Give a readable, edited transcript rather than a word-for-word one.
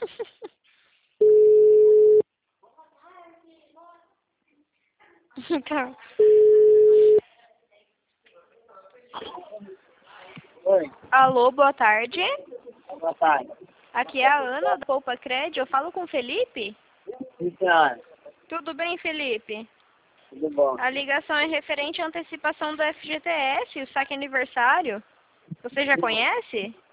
Tá. Oi, Alô, boa tarde. boa tarde. Aqui é a Ana da Poupa Cred. Eu falo com o Felipe? Sim, senhora. Tudo bem, Felipe? Tudo bom? A ligação é referente à antecipação do FGTS, o saque aniversário. Você já conhece?